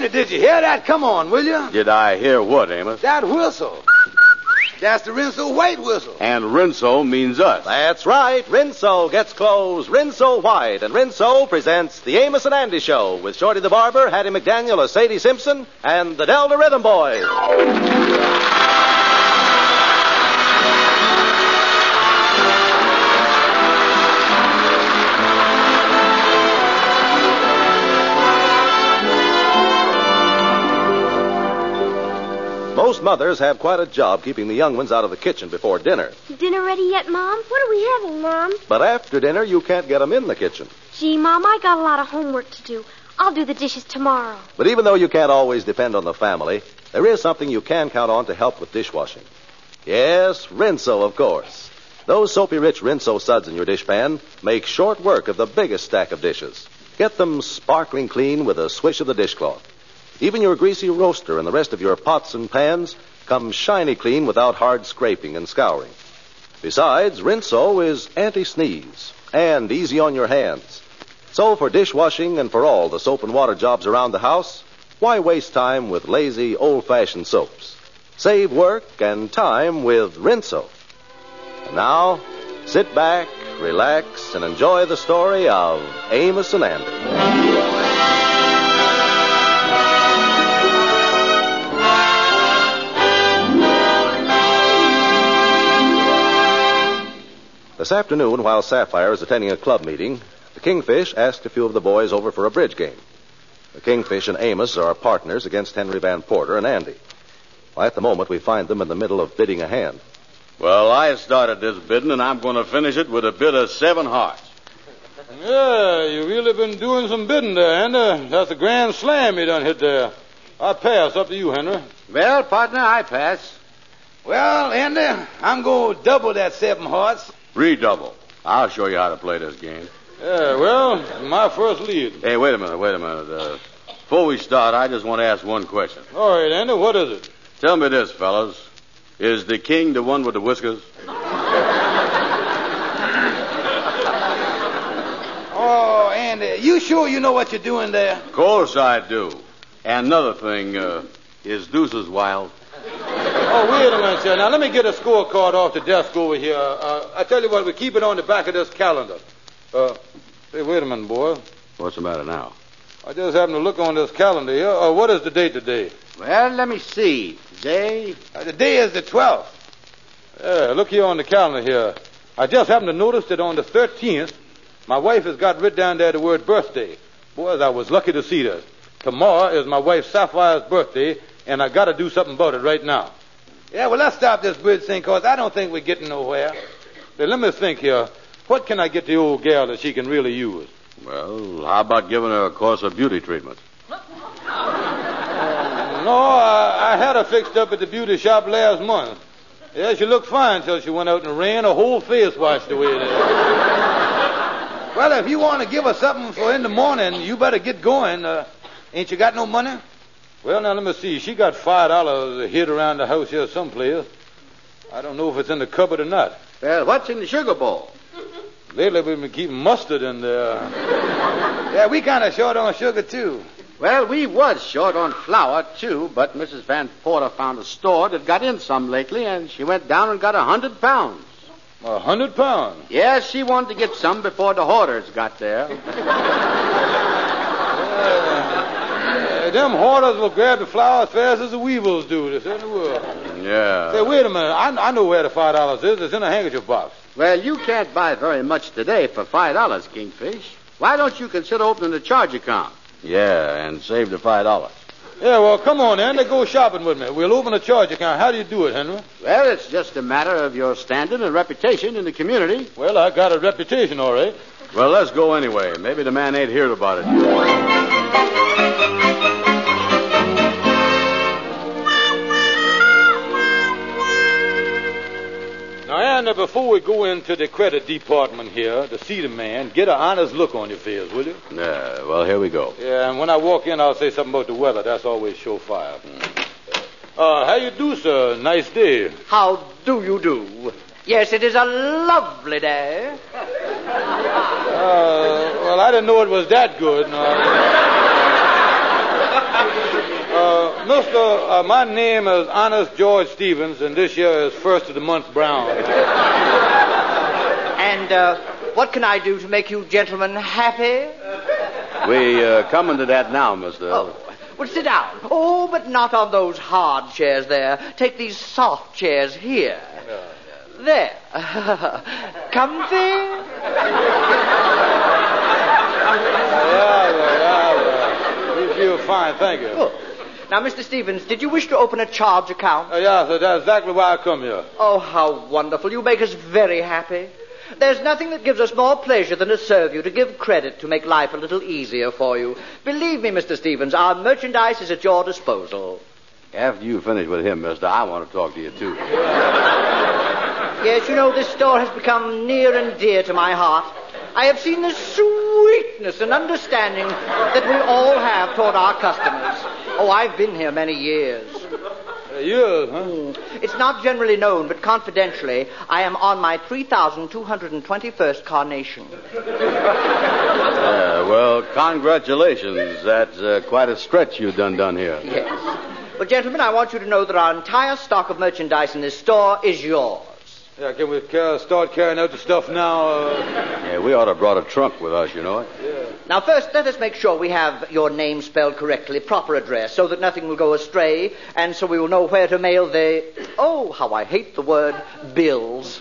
Andy, did you hear that? Come on, will you? Did I hear what, Amos? That whistle. That's the Rinso White whistle. And Rinso means us. That's right. Rinso gets clothes Rinso White. And Rinso presents the Amos and Andy Show with Shorty the Barber, Hattie McDaniel as Sadie Simpson, and the Delta Rhythm Boys. Most mothers have quite a job keeping the young ones out of the kitchen before dinner. Dinner ready yet, Mom? What are we having, Mom? But after dinner, you can't get them in the kitchen. Gee, Mom, I got a lot of homework to do. I'll do the dishes tomorrow. But even though you can't always depend on the family, there is something you can count on to help with dishwashing. Yes, Rinso, of course. Those soapy-rich Rinso suds in your dishpan make short work of the biggest stack of dishes. Get them sparkling clean with a swish of the dishcloth. Even your greasy roaster and the rest of your pots and pans come shiny clean without hard scraping and scouring. Besides, Rinso is anti-sneeze and easy on your hands. So for dishwashing and for all the soap and water jobs around the house, why waste time with lazy, old-fashioned soaps? Save work and time with Rinso. And now, sit back, relax, and enjoy the story of Amos and Andy. This afternoon, while Sapphire is attending a club meeting, the Kingfish asked a few of the boys over for a bridge game. The Kingfish and Amos are partners against Henry Van Porter and Andy. Well, at the moment, we find them in the middle of bidding a hand. Well, I started this bidding, and I'm going to finish it with a bid of 7 hearts. Yeah, you really been doing some bidding there, Henry. That's a grand slam you done hit there. I pass. Up to you, Henry. Well, partner, I pass. Well, Andy, I'm going to double that 7 hearts. Redouble. I'll show you how to play this game. Yeah, well, my first lead. Hey, wait a minute. Before we start, I just want to ask one question. All right, Andy, what is it? Tell me this, fellas. Is the king the one with the whiskers? Oh, Andy, you sure you know what you're doing there? Of course I do. And another thing, is Deuces wild? Oh, wait a minute, sir. Now, let me get a scorecard off the desk over here. I tell you what, we keep it on the back of this calendar. Hey, wait a minute, boy. What's the matter now? I just happened to look on this calendar here. What is the date today? Well, let me see. The day is the 12th. Yeah, look here on the calendar here. I just happened to notice that on the 13th, my wife has got written down there the word birthday. Boys, I was lucky to see that. Tomorrow is my wife Sapphire's birthday, and I got to do something about it right now. Yeah, well, let's stop this bridge thing, because I don't think we're getting nowhere. Hey, let me think here. What can I get the old gal that she can really use? Well, how about giving her a course of beauty treatment? No, I had her fixed up at the beauty shop last month. Yeah, she looked fine till she went out in the rain. Her whole face washed away there. Well, if you want to give her something for in the morning, you better get going. Ain't you got no money? Well, now, let me see. She got $5 hid around the house here someplace. I don't know if it's in the cupboard or not. Well, what's in the sugar bowl? Lately, we've been keeping mustard in there. Yeah, we kind of short on sugar, too. Well, we was short on flour, too, but Mrs. Van Porter found a store that got in some lately, and she went down and got 100 pounds. 100 pounds? Yes, she wanted to get some before the hoarders got there. Them hoarders will grab the flour as fast as the weevils do. This in the world. Yeah. Say, wait a minute. I know where the $5 is. It's in a handkerchief box. Well, you can't buy very much today for $5, Kingfish. Why don't you consider opening a charge account? Yeah, and save the $5. Yeah, well, come on, Henry. Go shopping with me. We'll open a charge account. How do you do it, Henry? Well, it's just a matter of your standing and reputation in the community. Well, I got a reputation, all right. Well, let's go anyway. Maybe the man ain't heard about it yet. Now, Anna, before we go into the credit department here to see the man, get an honest look on your face, will you? Yeah, well, here we go. Yeah, and when I walk in, I'll say something about the weather. That's always surefire. How you do, sir? Nice day. How do you do? Yes, it is a lovely day. Well, I didn't know it was that good. No. Mister, my name is Honest George Stevens, and this year is first of the month brown. And what can I do to make you gentlemen happy? We coming to that now, mister. Oh, well, sit down. Oh, but not on those hard chairs there. Take these soft chairs here. There. Comfy? Yeah. You feel fine, thank you. Good. Now, Mr. Stevens, did you wish to open a charge account? Yeah, sir, that's exactly why I come here. Oh, how wonderful. You make us very happy. There's nothing that gives us more pleasure than to serve you, to give credit, to make life a little easier for you. Believe me, Mr. Stevens, our merchandise is at your disposal. After you finish with him, mister, I want to talk to you, too. Yes, you know, this store has become near and dear to my heart. I have seen the sweetness and understanding that we all have toward our customers. Oh, I've been here many years. Years, huh? It's not generally known, but confidentially, I am on my 3,221st carnation. Well, congratulations. That's quite a stretch you done here. Yes. But, gentlemen, I want you to know that our entire stock of merchandise in this store is yours. Yeah, can we start carrying out the stuff now? Yeah, we ought to have brought a trunk with us, you know it? Yeah. Now, first, let us make sure we have your name spelled correctly, proper address, so that nothing will go astray, and so we will know where to mail the... Oh, how I hate the word bills.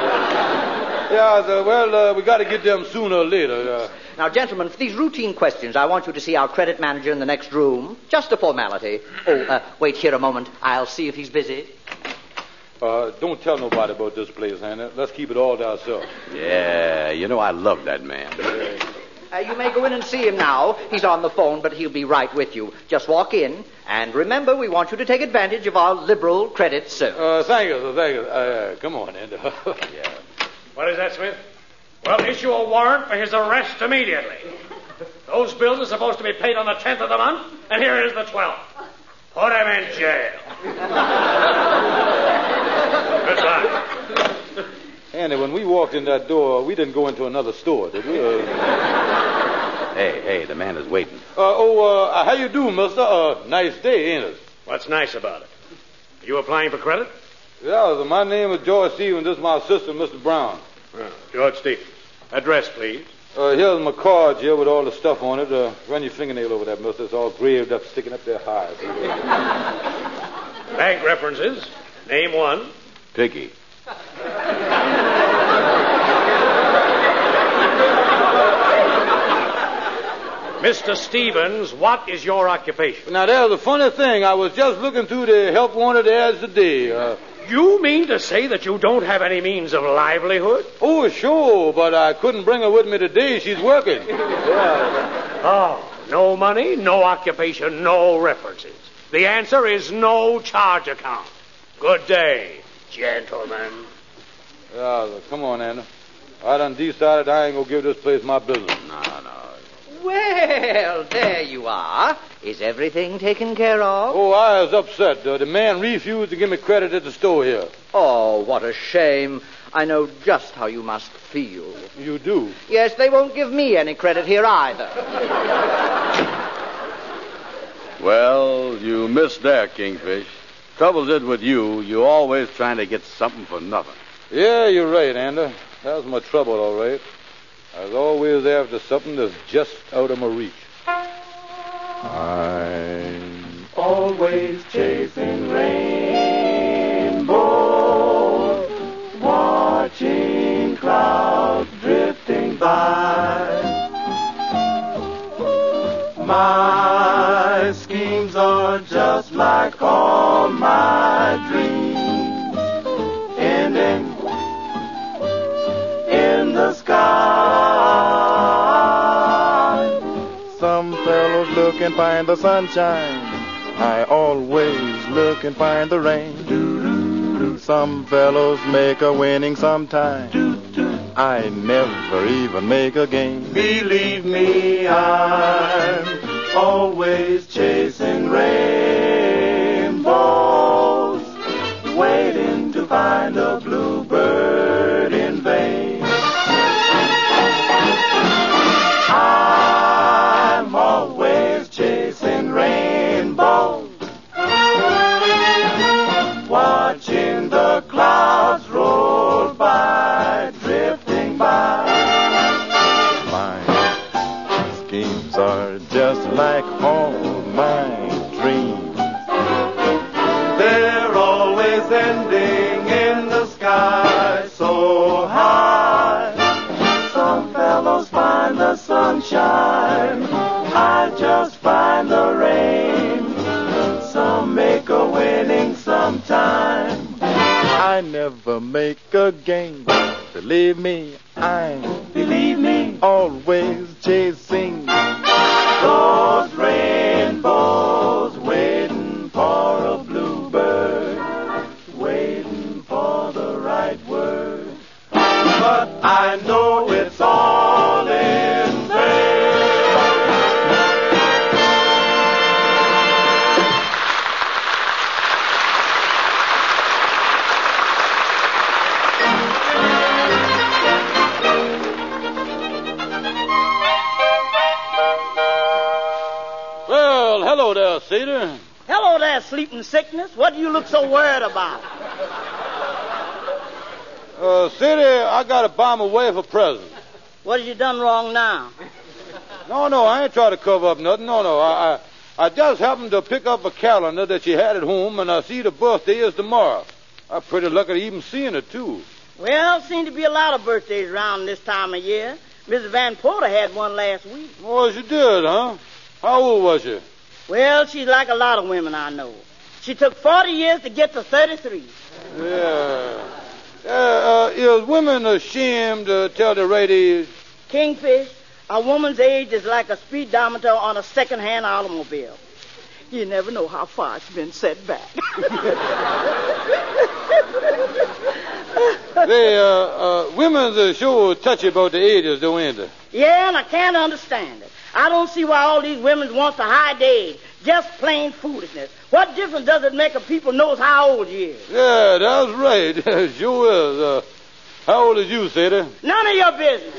Yeah, we got to get them sooner or later. Now, gentlemen, for these routine questions, I want you to see our credit manager in the next room. Just a formality. Oh, wait here a moment. I'll see if he's busy. Don't tell nobody about this place, Hannah. Let's keep it all to ourselves. Yeah, you know I love that man. You may go in and see him now. He's on the phone, but he'll be right with you. Just walk in, and remember, we want you to take advantage of our liberal credit service. Thank you. Come on, Andy. Yeah. What is that, Smith? Well, issue a warrant for his arrest immediately. Those bills are supposed to be paid on the 10th of the month, and here is the 12th. Put him in jail. Goodbye. Andy, when we walked in that door, we didn't go into another store, did we? Hey, the man is waiting. How you do, mister? Nice day, ain't it? What's nice about it? Are you applying for credit? Yeah, my name is George Stevens. This is my assistant, Mr. Brown. George Stevens. Address, please. Here's my card here with all the stuff on it. Run your fingernail over that, mister. It's all graved up, sticking up there high. Bank references. Name one. Piggy. Mr. Stevens, what is your occupation? Now, there's a funny thing. I was just looking through the help wanted ads today. You mean to say that you don't have any means of livelihood? Oh, sure, but I couldn't bring her with me today. She's working. Oh, no money, no occupation, no references. The answer is no charge account. Good day, gentlemen. Yeah, come on, Anna. I done decided I ain't gonna give this place my business. No. Well, there you are. Is everything taken care of? Oh, I was upset. The man refused to give me credit at the store here. Oh, what a shame. I know just how you must feel. You do? Yes, they won't give me any credit here either. Well, you missed there, Kingfish. Trouble is with you always trying to get something for nothing. Yeah, you're right, Andy. That was my trouble, all right. I was always after something that's just out of my reach. I'm always chasing rainbows, watching clouds drifting by. My schemes are just like all my dreams, ending in the sky. Some fellows look and find the sunshine. I always look and find the rain. Some fellows make a winning sometime. I never even make a game. Believe me, I'm always chasing rainbows, waiting to find a bluebird in vain. I'm always chasing rainbows, schemes are just like all my dreams. They're always ending in the sky so high. Some fellows find the sunshine, I just find the rain. Some make a winning sometime, I never make a gain. Believe me, I'm always chasing those rainbows, waiting for a bluebird, waiting for the right word. But I know it's all in vain. Well, hello there, Cedar. Hello there, sleeping sickness. What do you look so worried about? Cedar, I got to buy my wife a present. What have you done wrong now? No, I ain't trying to cover up nothing. No, I just happened to pick up a calendar that she had at home, and I see the birthday is tomorrow. I'm pretty lucky to even seeing it, too. Well, seems to be a lot of birthdays around this time of year. Mrs. Van Porter had one last week. Oh, she did, huh? How old was she? Well, she's like a lot of women I know. She took 40 years to get to 33. Yeah. Is women ashamed to tell the right age? Kingfish, a woman's age is like a speedometer on a second-hand automobile. You never know how far it's been set back. Women's sure touchy about the ages, though, ain't they? Yeah, and I can't understand it. I don't see why all these women want to hide their age. Just plain foolishness. What difference does it make if people knows how old you is? Yeah, that's right. Sure is. How old is you, Sadie? None of your business.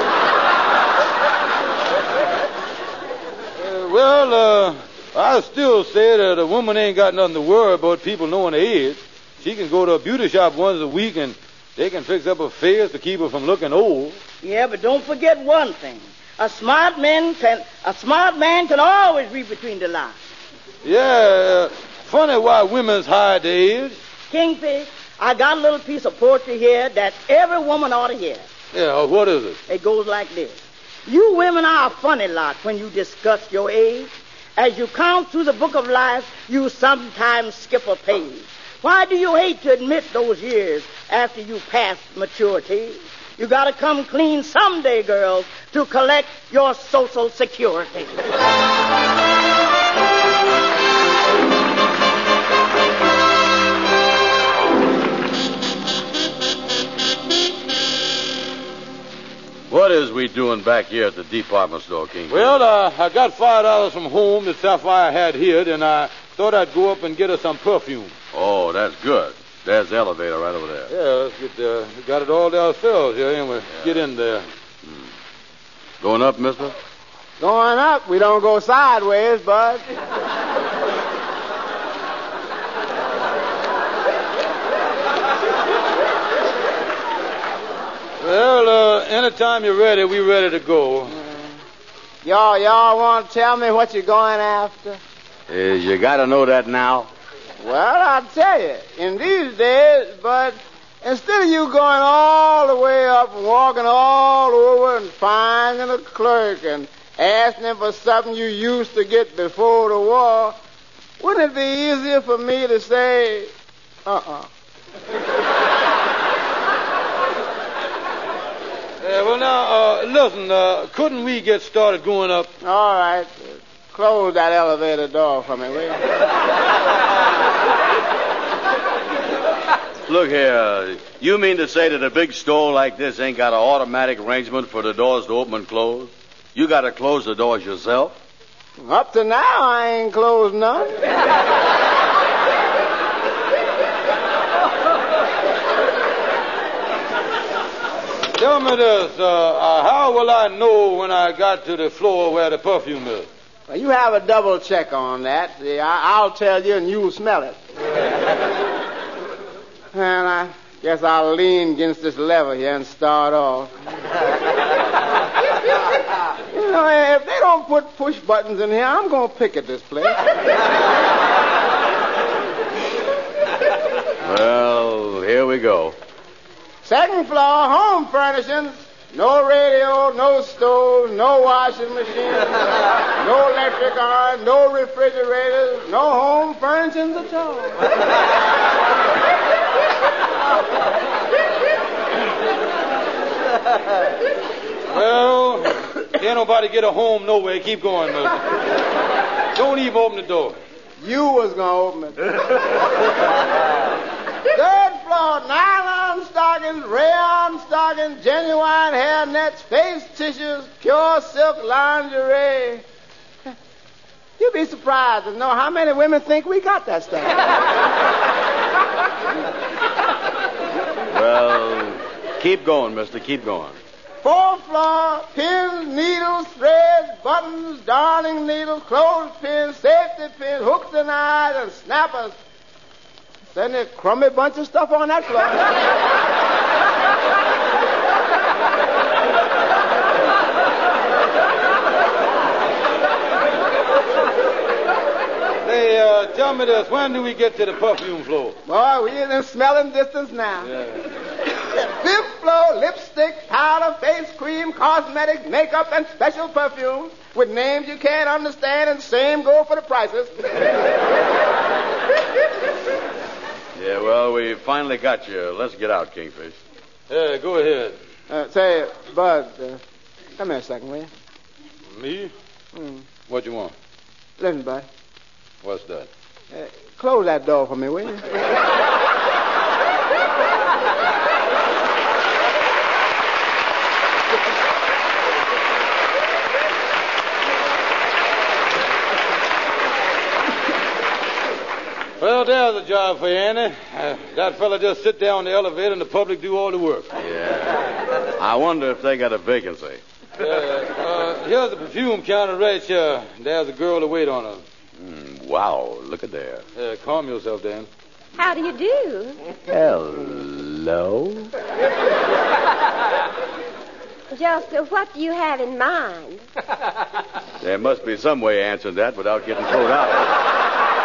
I still say that a woman ain't got nothing to worry about people knowing her age. She can go to a beauty shop once a week and they can fix up her face to keep her from looking old. Yeah, but don't forget one thing. A smart man can always read between the lines. Yeah, funny why women's hide their age. Kingfish, I got a little piece of poetry here that every woman ought to hear. Yeah, what is it? It goes like this. You women are a funny lot when you discuss your age. As you count through the book of life, you sometimes skip a page. Why do you hate to admit those years after you pass maturity? You got to come clean someday, girls, to collect your Social Security. What is we doing back here at the department store, King? Well, I got $5 from home that Sapphire had here, and I thought I'd go up and get her some perfume. Oh, that's good. There's the elevator right over there. Yeah, let's get there. We got it all to ourselves here, and we'll get in there. Going up, mister? Going up, we don't go sideways, bud. Well, anytime you're ready, we're ready to go. Y'all want to tell me what you're going after? You got to know that now. Well, I'll tell you. In these days, but instead of you going all the way up and walking all over and finding a clerk and asking him for something you used to get before the war, wouldn't it be easier for me to say, Well, now, listen, couldn't we get started going up? All right. Close that elevator door for me, will you? Look here, you mean to say that a big store like this ain't got an automatic arrangement for the doors to open and close? You got to close the doors yourself? Up to now, I ain't closed none. Tell me this, how will I know when I got to the floor where the perfume is? Well, you have a double check on that. See, I'll tell you and you'll smell it. And I guess I'll lean against this lever here and start off. know, if they don't put push buttons in here, I'm going to picket this place. Well, here we go. Second floor, home furnishings. No radio, no stove, no washing machine, no electric iron, no refrigerators, no home furnishings at all. Well, can't nobody get a home nowhere. Keep going, mister. Don't even open the door. You was going to open it. Third floor, nylon stockings, rayon stockings, genuine hair nets, face tissues, pure silk lingerie. You'd be surprised to know how many women think we got that stuff. Well, keep going, mister. Keep going. Fourth floor, pins, needles, threads, buttons, darning needles, clothespins, safety pins, hooks and eyes, and snappers. Then a crummy bunch of stuff on that floor. Hey, tell me this. When do we get to the perfume floor? Boy, we in smelling distance now. Yeah. Fifth floor, lipstick, powder, face cream, cosmetics, makeup, and special perfumes with names you can't understand, and same go for the prices. Yeah, well, we finally got you. Let's get out, Kingfish. Yeah, go ahead. Say, Bud, come here a second, will you? Me? What you want? Listen, Bud. What's that? Close that door for me, will you? Well, there's a job for you, Annie. That fella just sit there on the elevator and the public do all the work. Yeah. I wonder if they got a vacancy. Here's the perfume counter right here. There's a girl to wait on her. Wow, look at there. Calm yourself, Dan. How do you do? Hello? Just what do you have in mind? There must be some way of answering that without getting thrown out.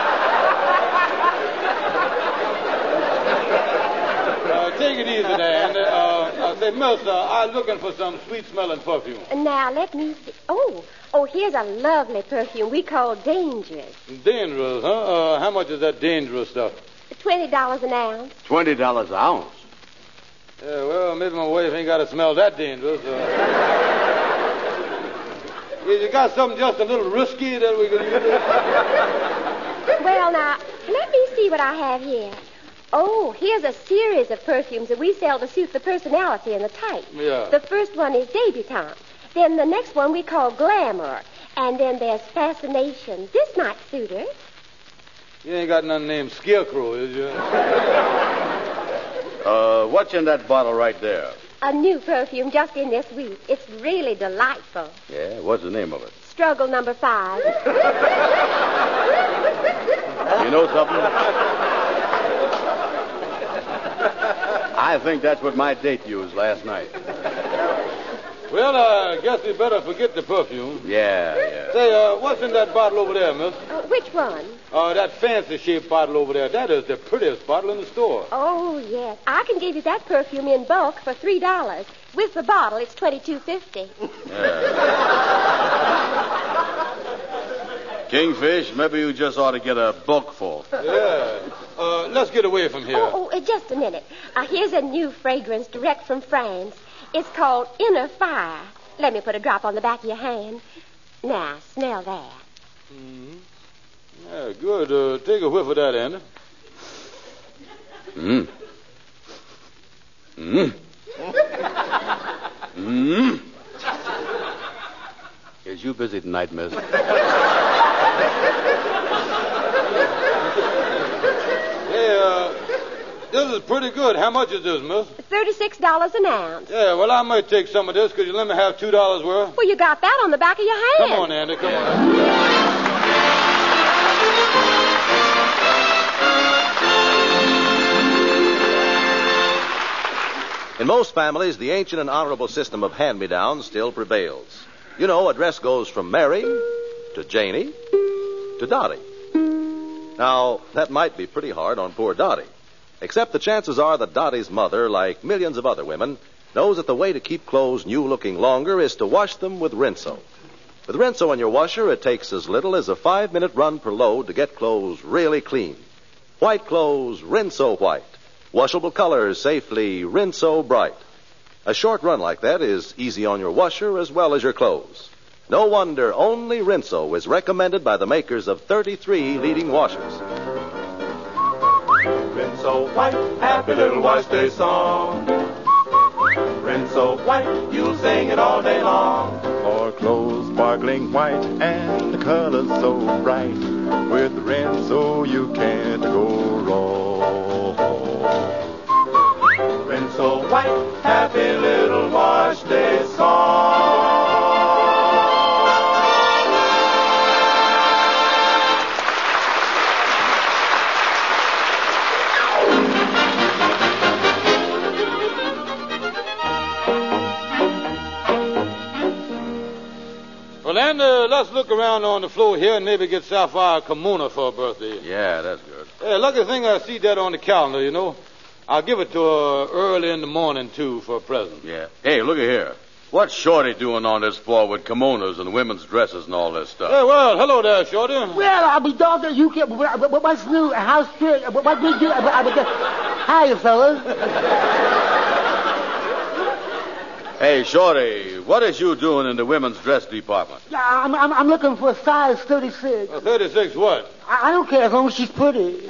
Take it easy, Dan. Say, mister, I'm looking for some sweet-smelling perfume. Now, let me see. Oh, here's a lovely perfume we call Dangerous. Dangerous, huh? How much is that dangerous stuff? $20 an ounce. $20 an ounce? Yeah, well, maybe my wife ain't got to smell that dangerous. You got something just a little risky that we could use? Well, now, let me see what I have here. Oh, here's a series of perfumes that we sell to suit the personality and the type. Yeah. The first one is Debutante. Then the next one we call Glamour. And then there's Fascination. This might suit her. You ain't got nothing named Scarecrow, is you? What's in that bottle right there? A new perfume just in this week. It's really delightful. Yeah, what's the name of it? Struggle number 5. You know something? I think that's what my date used last night. Well, I guess we better forget the perfume. Yeah. Say, what's in that bottle over there, miss? Which one? That fancy-shaped bottle over there. That is the prettiest bottle in the store. Oh, yes. I can give you that perfume in bulk for $3. With the bottle, it's $22.50. Kingfish, maybe you just ought to get a bulkful. Yeah. Let's get away from here. Oh, just a minute. Here's a new fragrance direct from France. It's called Inner Fire. Let me put a drop on the back of your hand. Now, smell that. Mm-hmm. Yeah, good. Take a whiff of that, Andy. Is you busy tonight, miss? Hey, this is pretty good. How much is this, miss? $36 an ounce. Yeah, well, I might take some of this. Could you let me have $2 worth? Well, you got that on the back of your hand. Come on, Andy, come on. In most families, the ancient and honorable system of hand-me-downs still prevails. You know, a dress goes from Mary to Janie to Dottie. Now, that might be pretty hard on poor Dottie. Except the chances are that Dottie's mother, like millions of other women, knows that the way to keep clothes new-looking longer is to wash them with Rinso. With Rinso in your washer, it takes as little as a 5-minute run per load to get clothes really clean. White clothes, Rinso white. Washable colors, safely Rinso bright. A short run like that is easy on your washer as well as your clothes. No wonder only Rinso is recommended by the makers of 33 leading washers. Rinso white, happy little wash day song. Rinso white, you'll sing it all day long. For clothes sparkling white and the colors so bright, with Rinso you can't go wrong. Rinso white, happy little wash day song. Well, then, let's look around on the floor here and maybe get Sapphire a kimono for her birthday. Yeah, that's good. Hey, lucky thing I see that on the calendar, you know. I'll give it to her early in the morning, too, for a present. Yeah. Hey, look at here. What's Shorty doing on this floor with kimonos and women's dresses and all this stuff? Hey, well, hello there, Shorty. Well, I'll be dogged. You can't. What's new? How's trip? What we do? Hiya, fellas. Hey, Shorty, what is you doing in the women's dress department? Yeah, I'm looking for a size 36. 36 what? I don't care as long as she's pretty.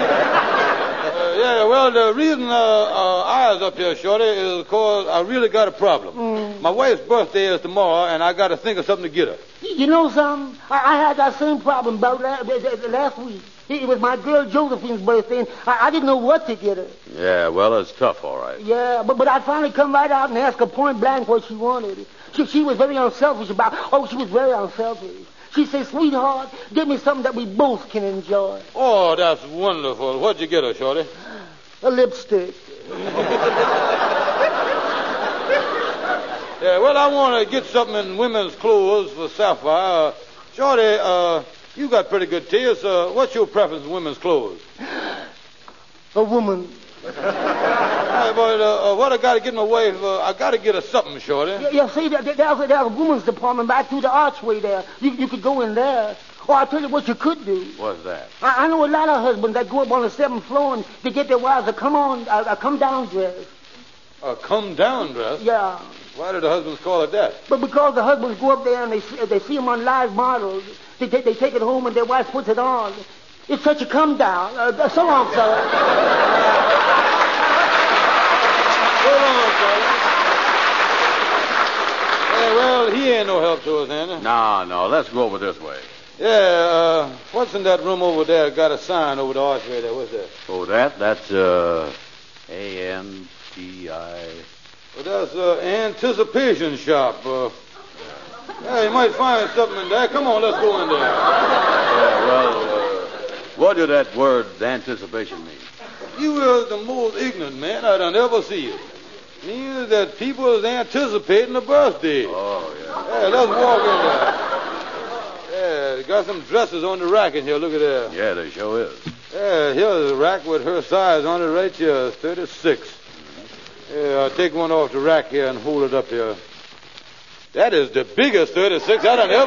Yeah, well, the reason I was up here, Shorty, is because I really got a problem. My wife's birthday is tomorrow, and I got to think of something to get her. You know something? I had that same problem about last week. It was my girl Josephine's birthday, and I didn't know what to get her. Yeah, well, it's tough, all right. Yeah, but I finally come right out and asked her point blank what she wanted. She was very unselfish about... Oh, she was very unselfish. She said, sweetheart, give me something that we both can enjoy. Oh, that's wonderful. What'd you get her, Shorty? A lipstick. Yeah, well, I want to get something in women's clothes for Sapphire. Shorty, you got pretty good taste. What's your preference in women's clothes? A woman. Hey, but what I got to get my wife, I got to get her something, Shorty. Yeah, see, there's a woman's department back through the archway there. You could go in there. Or I'll tell you what you could do. What's that? I know a lot of husbands that go up on the 7th floor and they get their wives a come-down dress. A come-down dress? Yeah. Why do the husbands call it that? But because the husbands go up there and they see them on live models, they take it home and their wife puts it on. It's such a come-down. So long, fella. So long, fella. Hey, well, he ain't no help to us, Andy. No, let's go over this way. Yeah, what's in that room over there? Got a sign over the archway there. What's that? Oh, that's, A-N-T-I... Well, that's anticipation shop. Yeah, you might find something in there. Come on, let's go in there. Yeah, well, what do that word anticipation mean? You is the most ignorant man I done ever see. It means that people is anticipating a birthday. Oh, yeah. Yeah, let's walk in there. Yeah, they got some dresses on the rack in here. Look at that. Yeah, they sure is. Yeah, here's a rack with her size on it right here, 36. Yeah, I'll take one off the rack here and hold it up here. That is the biggest 36 I done ever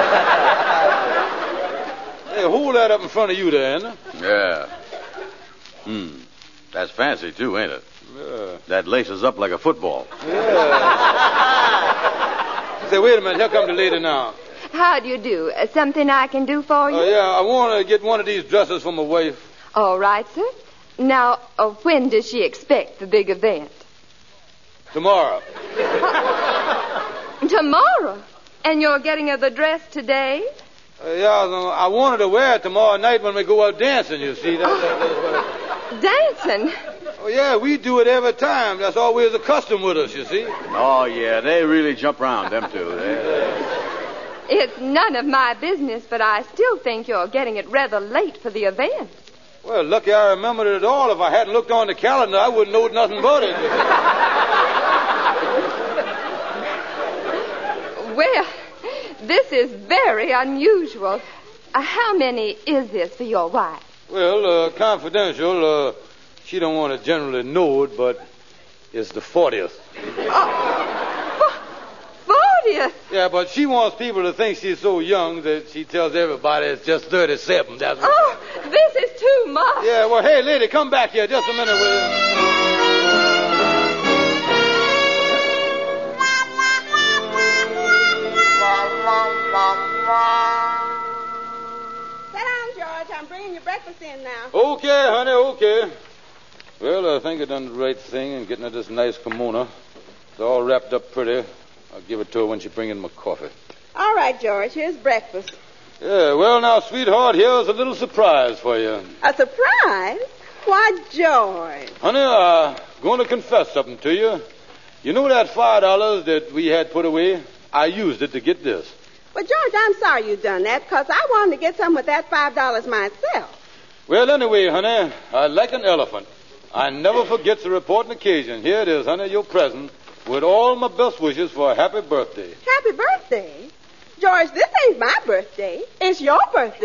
seen. Hey, hold that up in front of you there, Anna. Yeah. That's fancy, too, ain't it? Yeah. That laces up like a football. Yeah. Say, wait a minute. Here comes the lady now. How do you do? Something I can do for you? Yeah, I want to get one of these dresses for my wife. All right, sir. Now, when does she expect the big event? Tomorrow. Tomorrow? And you're getting her the dress today? Yeah, I wanted to wear it tomorrow night when we go out dancing, you see. Dancing? Oh, yeah, we do it every time. That's always a custom with us, you see. Oh, yeah, they really jump around, them two. It's none of my business, but I still think you're getting it rather late for the event. Well, lucky I remembered it all. If I hadn't looked on the calendar, I wouldn't know nothing about it. Well, This is very unusual. How many is this for your wife? Well, confidential. She don't want to generally know it, but it's the 40th. Oh, 40th? Yeah, but she wants people to think she's so young that she tells everybody it's just 37. That's what... Oh, this is too much. Yeah, well, hey, lady, come back here just a minute, will you? Sit down, George. I'm bringing your breakfast in now. Okay, honey, okay. Well, I think I done the right thing in getting her this nice kimono. It's all wrapped up pretty. I'll give it to her when she brings in my coffee. All right, George. Here's breakfast. Yeah, well, now, sweetheart, here's a little surprise for you. A surprise? Why, George? Honey, I'm going to confess something to you. You know that $5 that we had put away? I used it to get this. Well, George, I'm sorry you done that, because I wanted to get some with that $5 myself. Well, anyway, honey, I like an elephant. I never forget to report an occasion. Here it is, honey, your present, with all my best wishes for a happy birthday. Happy birthday? George, this ain't my birthday. It's your birthday.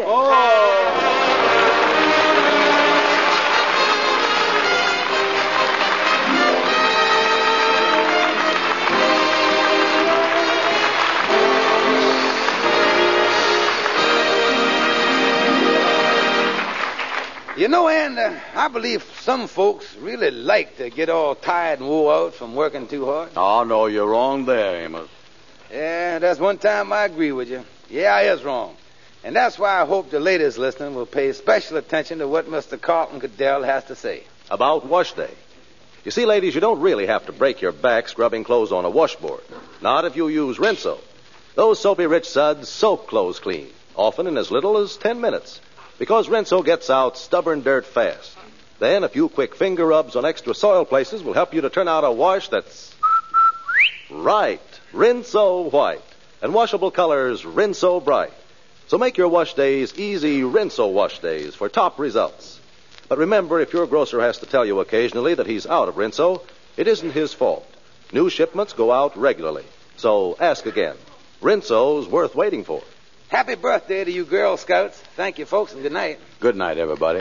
You know, Ann, I believe some folks really like to get all tired and wore out from working too hard. Oh, no, you're wrong there, Amos. Yeah, that's one time I agree with you. Yeah, I is wrong. And that's why I hope the ladies listening will pay special attention to what Mr. Carlton Goodell has to say. About wash day. You see, ladies, you don't really have to break your back scrubbing clothes on a washboard. Not if you use Rinso. Those soapy rich suds soak clothes clean, often in as little as 10 minutes. Because Rinso gets out stubborn dirt fast. Then a few quick finger rubs on extra soil places will help you to turn out a wash that's right. Rinso white. And washable colors Rinso bright. So make your wash days easy Rinso wash days for top results. But remember, if your grocer has to tell you occasionally that he's out of Rinso, it isn't his fault. New shipments go out regularly. So ask again. Rinso's worth waiting for. Happy birthday to you Girl Scouts. Thank you, folks, and good night. Good night, everybody.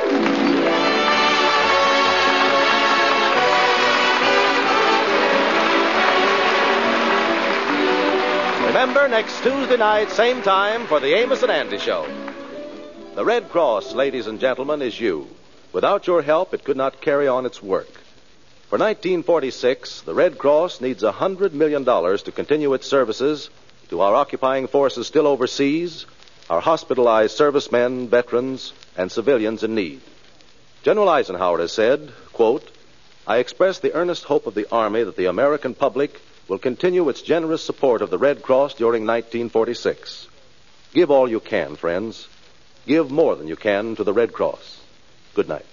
Remember, next Tuesday night, same time, for the Amos and Andy Show. The Red Cross, ladies and gentlemen, is you. Without your help, it could not carry on its work. For 1946, the Red Cross needs $100 million to continue its services to our occupying forces still overseas, our hospitalized servicemen, veterans, and civilians in need. General Eisenhower has said, quote, I express the earnest hope of the Army that the American public will continue its generous support of the Red Cross during 1946. Give all you can, friends. Give more than you can to the Red Cross. Good night.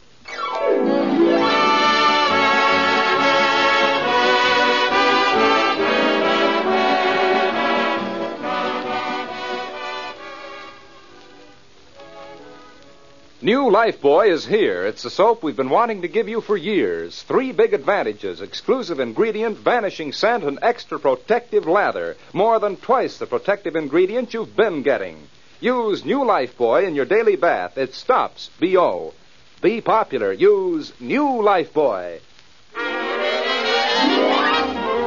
New Lifebuoy is here. It's the soap we've been wanting to give you for years. 3 big advantages: exclusive ingredient, vanishing scent, and extra protective lather. More than twice the protective ingredient you've been getting. Use New Lifebuoy in your daily bath. It stops BO. Be popular. Use New Lifebuoy.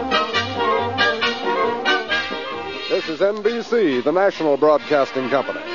This is NBC, the national broadcasting company.